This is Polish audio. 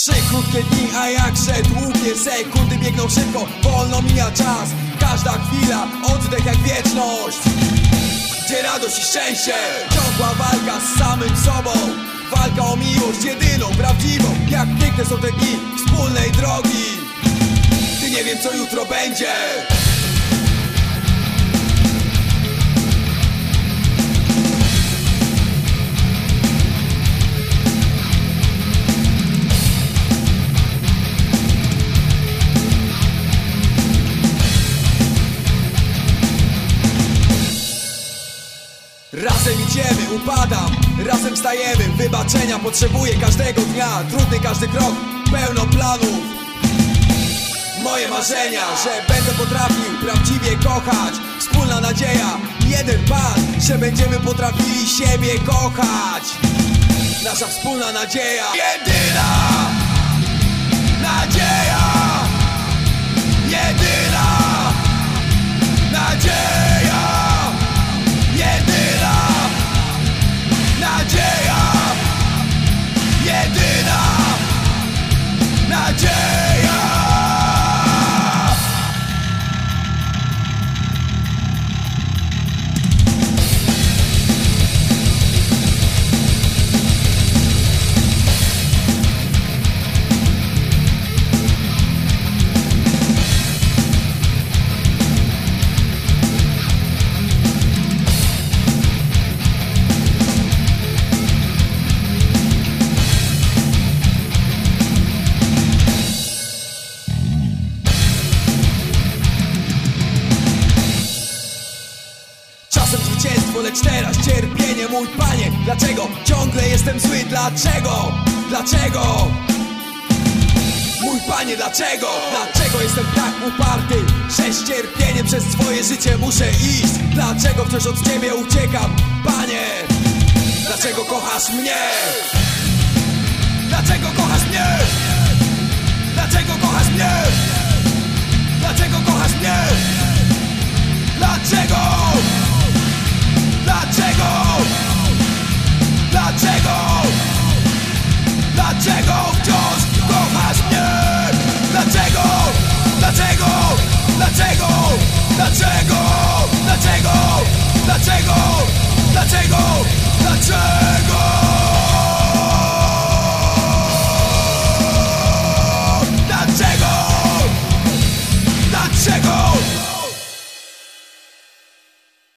3 krótkie dni, a jakże długie sekundy biegną szybko, wolno mija czas. Każda chwila, oddech jak wieczność, gdzie radość i szczęście, ciągła walka z samym sobą. Walka o miłość, jedyną, prawdziwą. Jak piękne są te dni wspólnej drogi, gdy nie wiem co jutro będzie. Razem idziemy, upadam, razem wstajemy. Wybaczenia potrzebuję każdego dnia. Trudny każdy krok, pełno planów. Moje marzenia, że będę potrafił prawdziwie kochać. Wspólna nadzieja, jeden Pan, że będziemy potrafili siebie kochać. Nasza wspólna nadzieja, jedyna nadzieja, jedyna nadzieja, jedyna nadzieja, jedyna nadzieja. Czasem zwycięstwo, lecz teraz cierpienie, mój Panie. Dlaczego ciągle jestem zły? Dlaczego? Dlaczego? Mój Panie, dlaczego? Dlaczego jestem tak uparty, że z cierpieniem przez swoje życie muszę iść? Dlaczego wciąż od Ciebie uciekam, Panie? Dlaczego kochasz mnie? Dlaczego kochasz mnie? Dlaczego kochasz mnie? Dlaczego kochasz mnie? Dlaczego?